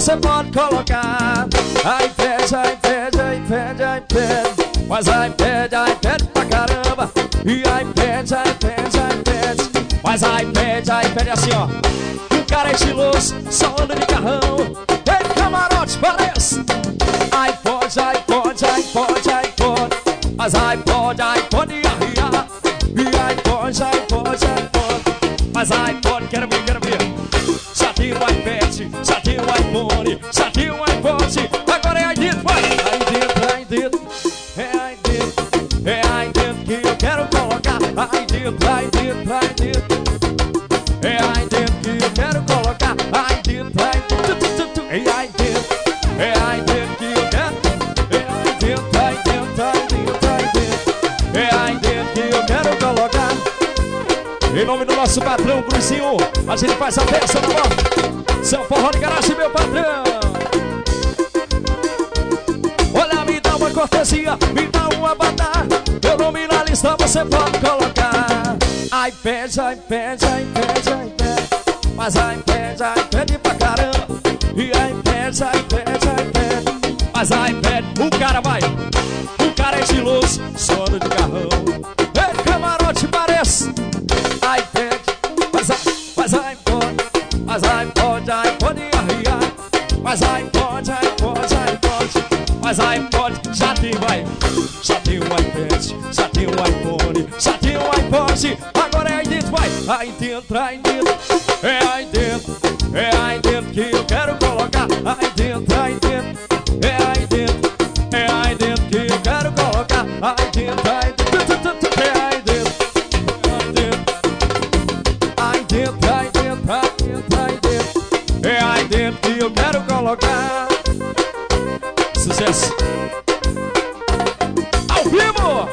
você pode colocar. Aí pede, aí pede, aí pede, aí pede. Mas aí pede pra caramba. E aí pede, aí pede, aí pede. Mas aí pede assim, ó. O cara é estiloso, só anda de carrão. Ei, camarote, parece. Aí pode, aí pode, aí pode, aí pode. Mas aí pode arriar. E aí pode, aí pode, aí pode. Mas aí pode, quero ver, quero ver. Já tem o iPad, já tem o iPhone, já tem o iPod. Agora é aí dentro, vai. Aí dentro, aí dentro. É aí dentro, é aí dentro que eu quero colocar. Aí dentro, aí dentro, aí dentro. É aí dentro que eu quero colocar. Aí dentro, aí dentro. É aí dentro, é aí dentro que eu quero. É aí dentro, aí dentro, aí dentro, aí dentro. É aí dentro que eu quero colocar. Em nome do nosso patrão, Cruzinho, a gente faz a festa no ar. São Forró de Garagem, meu patrão. Olha, me dá uma cortesia, me dá uma batata. Meu nome na lista você pode colocar. Ai pede, ai pede, ai pede, ai pede. Mas ai pede pra caramba. E ai pede, ai pede, ai pede. Mas ai pede, o cara vai. O cara é estiloso, sono de carrão. Ei, camarote, parece. Ai pede, mas ai pode. Mas ai pode arriar. Mas ai pode, ai pode, ai pode. Mas aí pode, já tem, vai. Já tem o iPad, já tem o iPhone, já tem o iPod. Agora é aí dentro, vai. Aí dentro, aí dentro. É aí dentro, é aí dentro que eu quero colocar. Aí dentro, aí dentro. É aí dentro, é aí dentro que eu quero colocar. Aí dentro, aí dentro. É aí dentro, aí dentro. Aí dentro, aí dentro, aí dentro, aí dentro. É aí dentro que eu quero colocar. Sucesso! Ao vivo!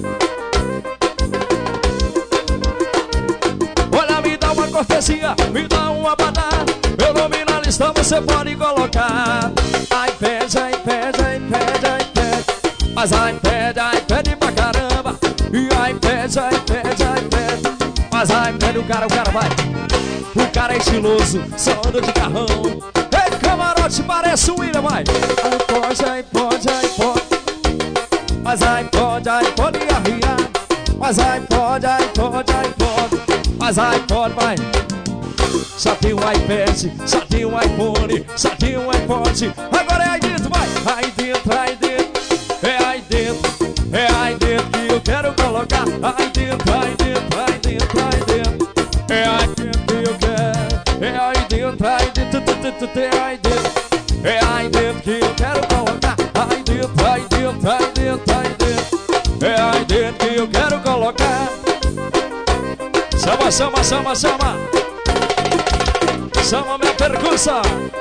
Olha, me dá uma cortesia, me dá uma banana. Meu nome na lista você pode colocar. Ai pede, ai pede, ai pede, ai pede. Mas ai pede pra caramba. E ai pede, ai pede, ai pede. Mas ai pede, o cara vai. O cara é estiloso, só anda de carrão. Ei, camarote, parece o William, vai. Ai pode, ai pode, ai pode. Mas ai pode arriar. Mas ai pode, ai pode, ai pode. Mas ai pode, vai. Já tem o iPad, já tem o iPhone, já tem o iPod. Agora é aí dentro, vai. Aí dentro, aí dentro. É aí dentro, é aí dentro que eu quero colocar. Aí dentro, aí dentro, aí dentro, aí dentro. É aí dentro que eu quero. É aí dentro, aí dentro, é aí dentro. É aí dentro que eu quero colocar. Aí dentro, aí dentro, aí dentro, aí dentro. É aí dentro que eu quero colocar. Chama, chama, chama, chama. Chama minha percussa.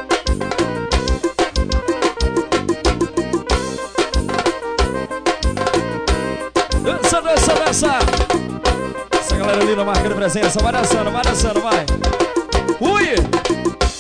Dança, dança, dança. Essa galera ali na marca de presença. Vai dançando, vai. Ui!